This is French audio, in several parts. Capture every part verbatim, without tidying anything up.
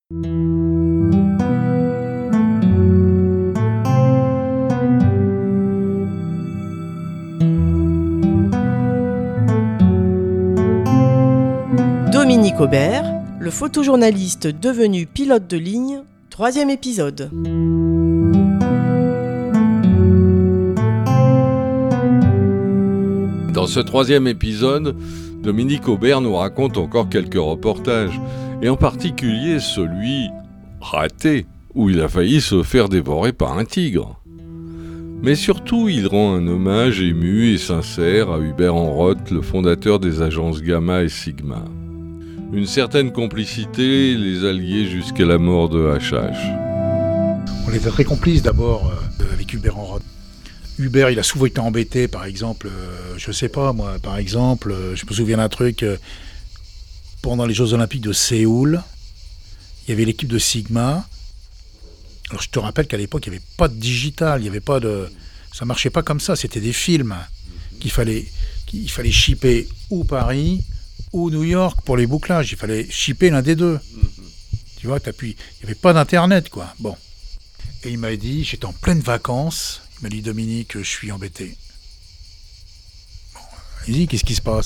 Dominique Aubert, le photojournaliste devenu pilote de ligne, troisième épisode. Dans ce troisième épisode, Dominique Aubert nous raconte encore quelques reportages, et en particulier celui raté, où il a failli se faire dévorer par un tigre. Mais surtout, il rend un hommage ému et sincère à Hubert Enroth, le fondateur des agences Gamma et Sigma. Une certaine complicité les a liés jusqu'à la mort de H H. On était très complices d'abord euh, avec Hubert Enroth. Hubert, il a souvent été embêté, par exemple, euh, je sais pas moi, par exemple, euh, je me souviens d'un truc, euh, pendant les Jeux Olympiques de Séoul, il y avait l'équipe de Sigma. Alors je te rappelle qu'à l'époque, il n'y avait pas de digital, il y avait pas de... ça marchait pas comme ça, c'était des films qu'il fallait, qu'il fallait shipper ou Paris ou New York pour les bouclages, il fallait shipper l'un des deux. Tu vois, t'appuies, il n'y avait pas d'internet, quoi. Bon. Et il m'a dit, j'étais en pleine vacances, il m'a dit, Dominique, je suis embêté. Bon, il dit, qu'est-ce qui se passe ?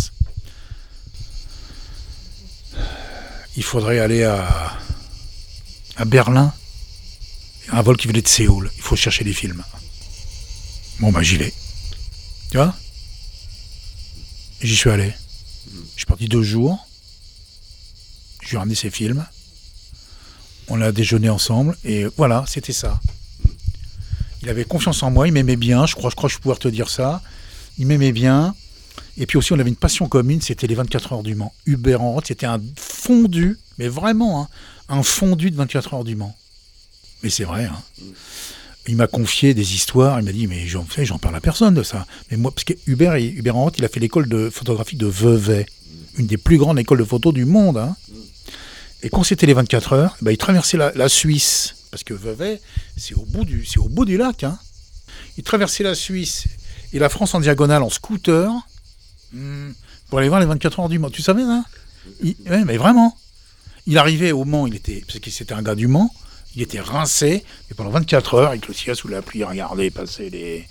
Il faudrait aller à, à Berlin, un vol qui venait de Séoul, il faut chercher des films. Bon, bah j'y vais. Tu vois ? Et j'y suis allé. Je suis parti deux jours, je lui ai ramené ses films, on a déjeuné ensemble, et voilà, c'était ça. Il avait confiance en moi, il m'aimait bien, je crois, je crois que je peux pouvoir te dire ça. Il m'aimait bien. Et puis aussi, on avait une passion commune, c'était les vingt-quatre heures du Mans. Hubert Enroth, c'était un fondu, mais vraiment, hein, un fondu de vingt-quatre heures du Mans. Mais c'est vrai. Hein. Il m'a confié des histoires, il m'a dit, mais j'en fais, j'en parle à personne de ça. Mais moi, parce que Hubert, Hubert Enroth, il a fait l'école de photographie de Vevey, une des plus grandes écoles de photo du monde. Hein. Et quand c'était les vingt-quatre heures, bah, il traversait la, la Suisse. Parce que Vevey, c'est au bout du, c'est au bout du lac. Hein. Il traversait la Suisse et la France en diagonale en scooter hmm, pour aller voir les vingt-quatre heures du Mans. Tu savais, hein il, ouais, mais vraiment. Il arrivait au Mans, il était, parce que c'était un gars du Mans, il était rincé, et pendant vingt-quatre heures, avec le ciel sous la pluie, il regardait passer les...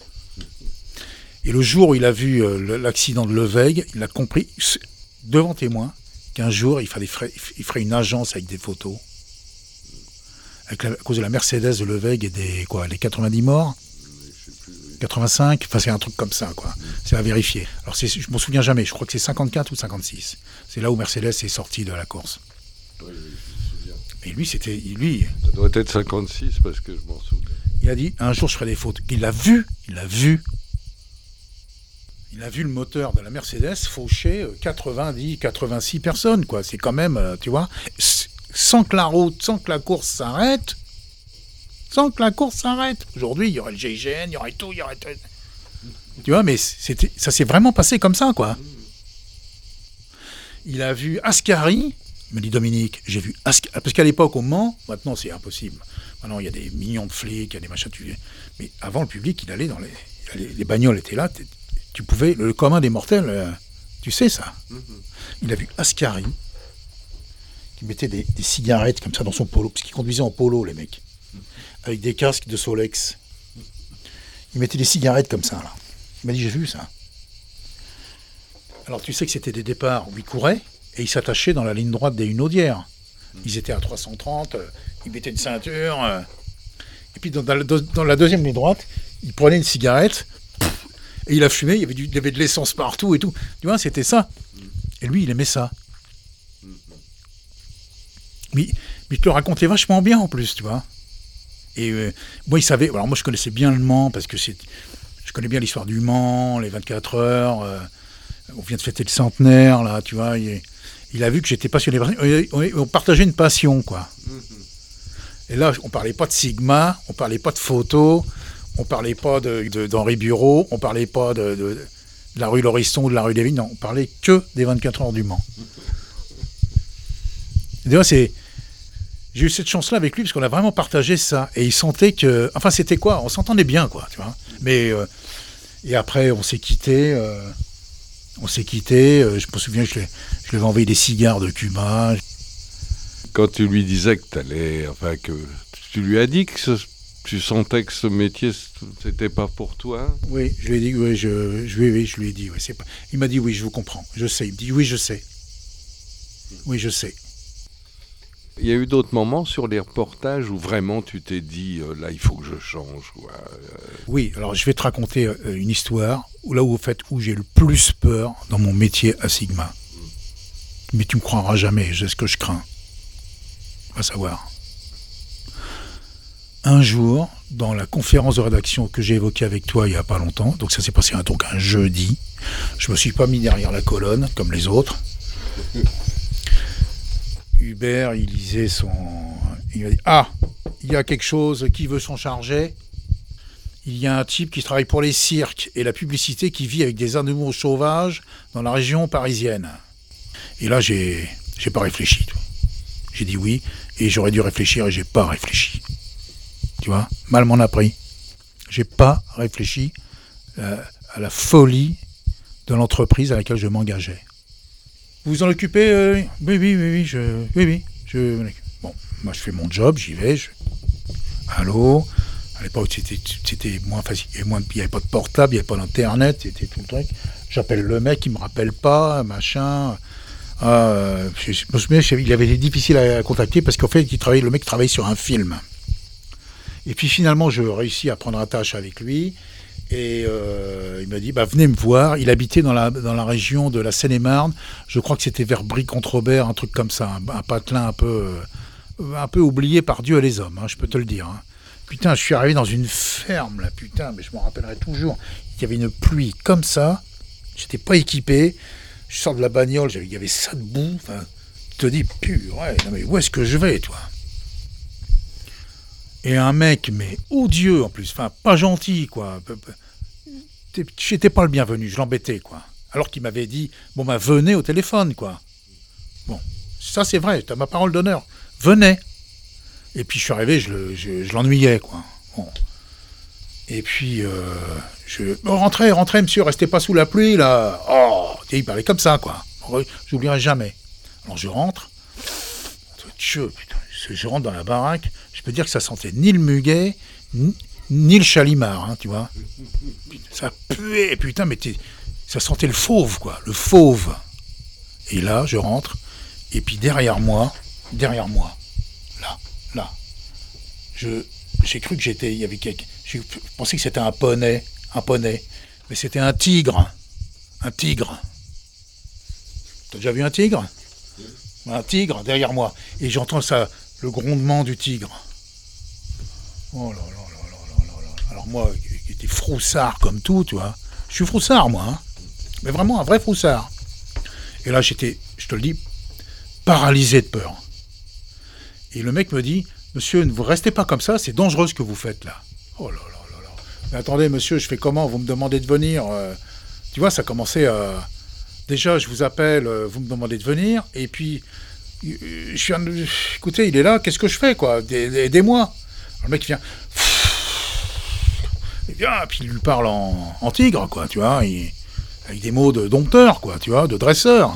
Et le jour où il a vu euh, l'accident de Levègue, il a compris, devant témoin, qu'un jour, il, fallait, il ferait une agence avec des photos. Avec la, à cause de la Mercedes de Levègue et des quoi, les quatre-vingt-dix morts, quatre-vingt-cinq, enfin c'est un truc comme ça, quoi. C'est à vérifier. Alors c'est, je m'en souviens jamais, je crois que c'est cinquante-quatre ou cinquante-six. C'est là où Mercedes est sorti de la course. Oui, oui, je me souviens. Et lui, c'était, lui... Ça doit être cinquante-six parce que je m'en souviens. Il a dit, un jour je ferai des photos. Il l'a vu, il l'a vu. Il a vu le moteur de la Mercedes faucher quatre-vingt-dix, quatre-vingt-six personnes, quoi. C'est quand même, tu vois... Sans que la route, sans que la course s'arrête, sans que la course s'arrête. Aujourd'hui, il y aurait le G I G N, il y aurait tout, il y aurait tout. Tu vois, mais c'était, ça s'est vraiment passé comme ça, quoi. Il a vu Ascari, il me dit Dominique, j'ai vu Ascari, parce qu'à l'époque, au Mans, maintenant c'est impossible. Maintenant, il y a des millions de flics, il y a des machins, tu... mais avant, le public, il allait dans les... Les, les bagnoles étaient là, tu pouvais, le commun des mortels, euh, tu sais ça. Il a vu Ascari, qui mettait des, des cigarettes comme ça dans son polo, parce qu'il conduisait en polo, les mecs, avec des casques de Solex. Il mettait des cigarettes comme ça, là. Il m'a dit, j'ai vu ça. Alors tu sais que c'était des départs où ils couraient, et ils s'attachaient dans la ligne droite des Hunaudières. Ils étaient à trois cent trente, euh, ils mettaient une ceinture, euh, et puis dans, dans, la, dans la deuxième ligne droite, il prenait une cigarette, pff, et il a fumé, il y avait, du, il y avait de l'essence partout et tout. Tu vois, c'était ça. Et lui, il aimait ça. Mais, mais il te le racontait vachement bien en plus, tu vois. Et euh, moi, il savait. Alors moi, je connaissais bien le Mans parce que c'est, je connais bien l'histoire du Mans, les vingt-quatre heures. Euh, on vient de fêter le centenaire, là, tu vois. Il, il a vu que j'étais passionné. On, on, on partageait une passion, quoi. Et là, on parlait pas de Sigma, on parlait pas de photos, on parlait pas de, de, d'Henri Bureau, on parlait pas de, de, de la rue Lauriston ou de la rue des Vignes. Non, on parlait que des vingt-quatre heures du Mans. D'ailleurs, c'est... J'ai eu cette chance-là avec lui parce qu'on a vraiment partagé ça. Et il sentait que... Enfin, c'était quoi ? On s'entendait bien, quoi, tu vois. Mais... Euh... Et après, on s'est quittés. Euh... On s'est quittés. Euh... Je me souviens, je lui avais envoyé des cigares de Cuba. quand tu lui disais que t'allais, enfin que tu lui as dit que ce, tu sentais que ce métier c'était pas pour toi. Oui, je lui ai dit, oui, je, je, oui, oui, je lui ai dit, oui, c'est pas. Il m'a dit oui, je vous comprends, je sais. Il me dit oui, je sais. Oui, je sais. Il y a eu d'autres moments sur les reportages où vraiment tu t'es dit euh, là il faut que je change. Quoi. Euh... Oui, alors je vais te raconter euh, une histoire où là où, au fait, où j'ai le plus peur dans mon métier à Sigma. Mais tu me croiras jamais, c'est ce que je crains. On va savoir. Un jour, dans la conférence de rédaction que j'ai évoquée avec toi il n'y a pas longtemps, donc ça s'est passé un, donc un jeudi, je me suis pas mis derrière la colonne comme les autres. Hubert, il lisait son... Il m'a dit « Ah, il y a quelque chose qui veut s'en charger. Il y a un type qui travaille pour les cirques et la publicité qui vit avec des animaux sauvages dans la région parisienne. » Et là, j'ai, j'ai pas réfléchi. J'ai dit oui, et j'aurais dû réfléchir et j'ai pas réfléchi. Tu vois, mal m'en a pris. J'ai pas réfléchi à, à la folie de l'entreprise à laquelle je m'engageais. Vous vous en occupez euh, Oui, oui, oui, oui, je, oui, oui. Je, bon, moi je fais mon job, j'y vais. Je, allô. À l'époque, c'était, c'était moins facile. Il n'y avait pas de portable, il n'y avait pas d'internet, c'était tout le truc. J'appelle le mec, il me rappelle pas, machin. Euh, je, je me souviens, il avait été difficile à contacter parce qu'en fait, il travaillait, le mec travaillait sur un film. Et puis finalement, je réussis à prendre attache avec lui. Et euh, il m'a dit, bah, venez me voir. Il habitait dans la, dans la région de la Seine-et-Marne. Je crois que c'était vers Brie-contre-Robert, un truc comme ça. Un, un patelin un peu, un peu oublié par Dieu et les hommes, hein, je peux te le dire. Hein. Putain, je suis arrivé dans une ferme, là, putain, mais je m'en rappellerai toujours. Il y avait une pluie comme ça. J'étais pas équipé. Je sors de la bagnole, il y avait ça de boue. Enfin, tu te dis, purée, non mais où est-ce que je vais, toi ? Et un mec, mais odieux en plus, enfin, pas gentil, quoi. J'étais pas le bienvenu, je l'embêtais, quoi. Alors qu'il m'avait dit, bon, bah, venez au téléphone, quoi. Bon, ça c'est vrai, t'as ma parole d'honneur. Venez. Et puis je suis arrivé, je, le, je, je l'ennuyais, quoi. Bon. Et puis, euh, je... Oh, rentrez, rentrez, monsieur, restez pas sous la pluie, là. Oh, il parlait comme ça, quoi. J'oublierai jamais. Alors je rentre. Dieu, putain, je rentre dans la baraque. Je peux dire que ça sentait ni le muguet, ni, ni le chalimard, hein, tu vois. Ça puait, putain, mais ça sentait le fauve, quoi. Le fauve. Et là, je rentre. Et puis derrière moi, derrière moi, là, là, je, j'ai cru que j'étais, il y avait quelque, je pensais que c'était un poney, un poney, mais c'était un tigre, un tigre. T'as déjà vu un tigre ? Un tigre derrière moi, et j'entends ça, le grondement du tigre. Oh là là là là là là. Alors moi, qui était froussard comme tout, tu vois, je suis froussard moi, hein, mais vraiment un vrai froussard. Et là, j'étais, je te le dis, paralysé de peur. Et le mec me dit, monsieur, ne vous restez pas comme ça, c'est dangereux ce que vous faites là. Oh là là là là. Mais attendez, monsieur, je fais comment ? Vous me demandez de venir. Euh, tu vois, ça commençait à... Déjà, je vous appelle, euh, vous me demandez de venir, et puis, euh, je suis un... écoutez, il est là, qu'est-ce que je fais, quoi ? Aidez-moi. Alors, le mec, il vient... Il vient, puis il lui parle en, en tigre, quoi, tu vois, il... avec des mots de dompteur, quoi, tu vois, de dresseur.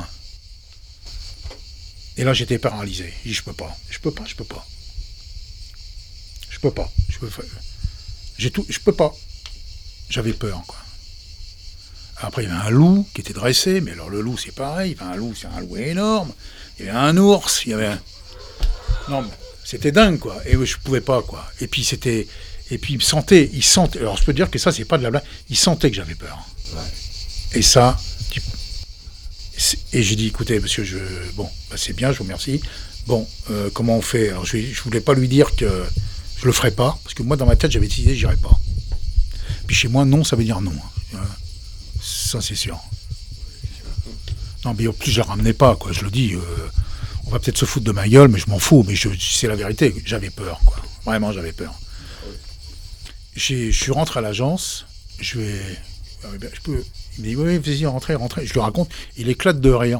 Et là, j'étais paralysé. Je dis, je peux pas, je peux pas, je peux pas. Je peux pas, je peux pas. J'ai tout, je peux pas. J'avais peur, quoi. Après, il y avait un loup qui était dressé, mais alors le loup, c'est pareil. Enfin, un loup, c'est un loup énorme. Il y avait un ours, il y avait un... Non, mais c'était dingue, quoi. Et je pouvais pas, quoi. Et puis, c'était... Et puis, il me sentait... Il sentait... Alors, je peux te dire que ça, c'est pas de la blague. Il sentait que j'avais peur. Ouais. Et ça... Tu... Et j'ai dit, écoutez, monsieur, je... Bon, bah, c'est bien, je vous remercie. Bon, euh, comment on fait ? Alors, je, je voulais pas lui dire que je le ferais pas, parce que moi, dans ma tête, j'avais décidé, j'irais pas. Puis chez moi, non, ça veut dire non. Ça, c'est sûr. Non, mais en plus, je la ramenais pas, quoi. Je le dis, euh, on va peut-être se foutre de ma gueule, mais je m'en fous. Mais je, c'est la vérité, j'avais peur, quoi. Vraiment, j'avais peur. J'ai, je suis rentré à l'agence, je vais... Je peux... Il me dit, oui, vas-y, rentrez, rentrez. Je lui raconte, il éclate de rire.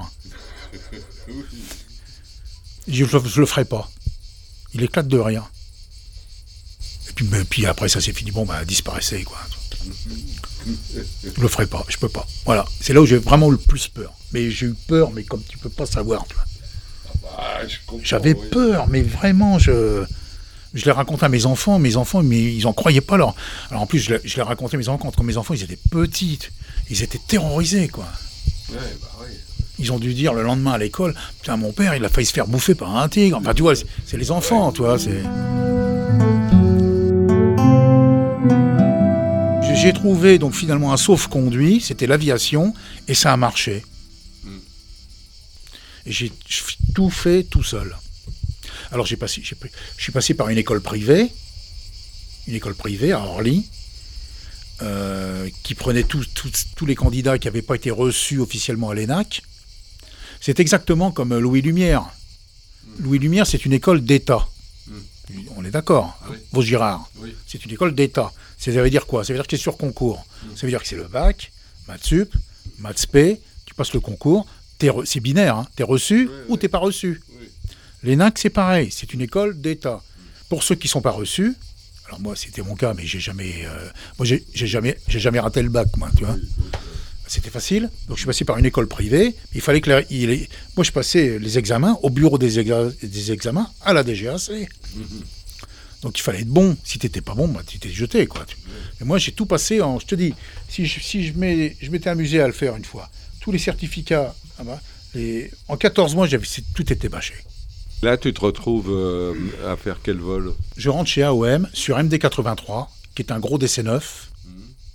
Je, je, je le ferai pas. Il éclate de rire. Et puis, ben, puis après, ça s'est fini. Bon, bah, disparaissez, quoi. Je le ferai pas, je peux pas. Voilà, c'est là où j'ai vraiment le plus peur. Mais j'ai eu peur, mais comme tu peux pas savoir, tu vois. Ah, je comprends, J'avais oui. peur, mais vraiment, je, je l'ai raconté à mes enfants. Mes enfants, mais ils en croyaient pas. Alors, alors en plus, je l'ai, je l'ai raconté à mes enfants quand mes enfants, ils étaient petits. Ils étaient terrorisés, quoi. Ouais, bah oui. Ils ont dû dire le lendemain à l'école, putain, mon père, il a failli se faire bouffer par un tigre. Enfin, tu vois, c'est, c'est les enfants, tu vois. C'est... J'ai trouvé donc finalement un sauf-conduit, c'était l'aviation, et ça a marché. Mm. Et j'ai tout fait tout seul. Alors j'ai passé, j'ai, je suis passé par une école privée, une école privée à Orly, euh, qui prenait tous les candidats qui n'avaient pas été reçus officiellement à l'E N A C. C'est exactement comme Louis Lumière. Mm. Louis Lumière, c'est une école d'État. Mm. On est d'accord, oui. Vaugirard. Oui. C'est une école d'État. Ça veut dire quoi? Ça veut dire que c'est sur concours. Mmh. Ça veut dire que c'est le bac, maths sup, maths spé, tu passes le concours, t'es re... c'est binaire, hein, t'es reçu oui, ou oui. t'es pas reçu. Oui. L'E N A C, c'est pareil, c'est une école d'État. Mmh. Pour ceux qui sont pas reçus, alors moi c'était mon cas, mais j'ai jamais, euh... moi j'ai, j'ai jamais, j'ai jamais raté le bac, moi, tu vois. Oui, oui. C'était facile, donc je suis passé par une école privée. Il fallait que la... il est... moi je passais les examens au bureau des, exa... des examens à la D G A C. Mmh. Donc il fallait être bon. Si tu n'étais pas bon, bah, tu t'es jeté, quoi. Et moi, j'ai tout passé en... Je te dis, si je, si je, mets, je m'étais amusé à le faire une fois, tous les certificats, ah bah, les, en quatorze mois, j'avais, tout était bâché. Là, tu te retrouves euh, à faire quel vol? Je rentre chez A O M sur M D quatre-vingt-trois, qui est un gros D C neuf. Mmh.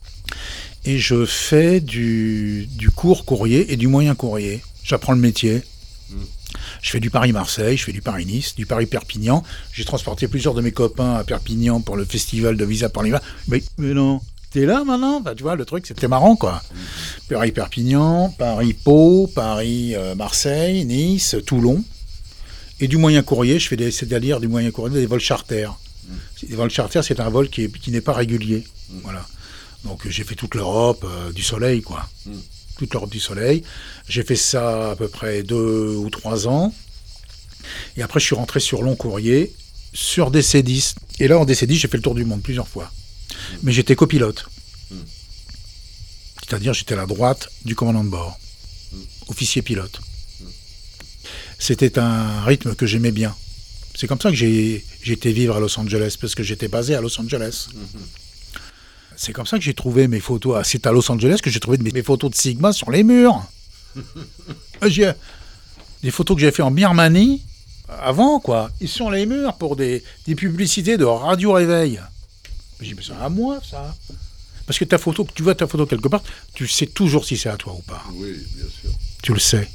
Et je fais du, du court courrier et du moyen courrier. J'apprends le métier. Mmh. Je fais du Paris-Marseille, je fais du Paris-Nice, du Paris-Perpignan. J'ai transporté plusieurs de mes copains à Perpignan pour le festival de Visa pour l'hiver. Mais, mais non, t'es là maintenant? Bah, tu vois, le truc, c'était marrant, quoi. Mmh. Paris-Perpignan, Paris-Pau, Paris-Marseille, Nice, Toulon. Et du moyen courrier, je fais des, c'est-à-dire du moyen courrier, des vols charters. Mmh. Des vols charters, c'est un vol qui, est, qui n'est pas régulier. Mmh. Voilà. Donc j'ai fait toute l'Europe euh, du soleil, quoi. Mmh. Toute l'Europe du soleil. J'ai fait ça à peu près deux ou trois ans. Et après, je suis rentré sur long courrier, sur D C dix. Et là, en D C dix, j'ai fait le tour du monde plusieurs fois. Mmh. Mais j'étais copilote. Mmh. C'est-à-dire, j'étais à la droite du commandant de bord. Mmh. Officier pilote. Mmh. C'était un rythme que j'aimais bien. C'est comme ça que j'ai, j'ai été vivre à Los Angeles, parce que j'étais basé à Los Angeles. Mmh. C'est comme ça que j'ai trouvé mes photos. C'est à Los Angeles que j'ai trouvé mes photos de Sigma sur les murs. J'ai des photos que j'ai fait en Birmanie avant, quoi. Ils sont sur les murs pour des, des publicités de Radio Réveil. J'ai dit, mais c'est à moi, ça. Parce que ta photo, tu vois ta photo quelque part, tu sais toujours si c'est à toi ou pas. Oui, bien sûr. Tu le sais.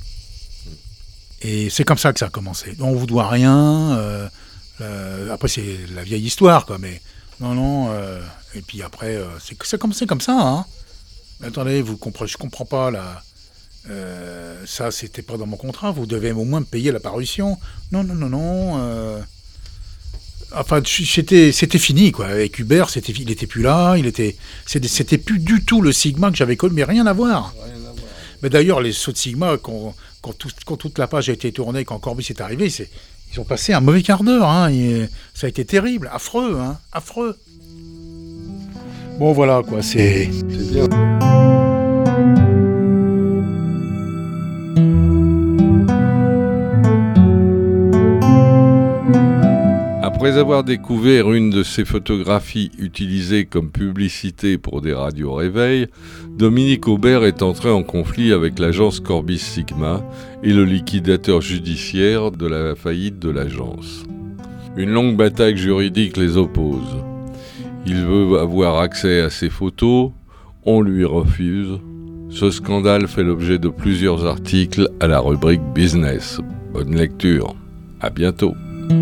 Et c'est comme ça que ça a commencé. On vous doit rien. Euh, euh, après, c'est la vieille histoire, quoi. Mais non, non. Euh, et puis après, euh, c'est, c'est, comme, c'est comme ça. Hein. Mais attendez, vous comprenez, je comprends pas là. Euh, ça, c'était pas dans mon contrat. Vous devez au moins me payer la parution. Non, non, non, non. Euh, enfin, c'était, c'était fini, quoi. Avec Hubert, c'était, il était plus là. Il était, c'était, c'était plus du tout le Sigma que j'avais connu, mais rien à voir. Rien à voir. Mais d'ailleurs, les sauts de Sigma, quand, quand, tout, quand toute la page a été tournée, quand Corbus est arrivé, c'est, ils ont passé un mauvais quart d'heure. Hein, et ça a été terrible, affreux, hein, affreux. Bon, voilà, quoi, c'est... C'est bien. Après avoir découvert une de ces photographies utilisées comme publicité pour des radios réveil, Dominique Aubert est entré en conflit avec l'agence Corbis Sigma et le liquidateur judiciaire de la faillite de l'agence. Une longue bataille juridique les oppose. Il veut avoir accès à ces photos, on lui refuse. Ce scandale fait l'objet de plusieurs articles à la rubrique Business. Bonne lecture. À bientôt.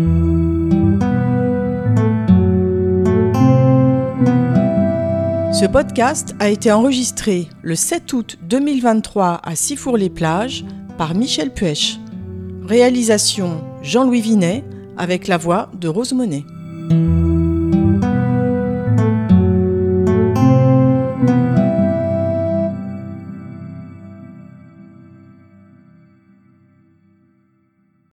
Ce podcast a été enregistré le sept août deux mille vingt-trois à Sifour-les-Plages par Michel Puech. Réalisation Jean-Louis Vinet avec la voix de Rose Monet.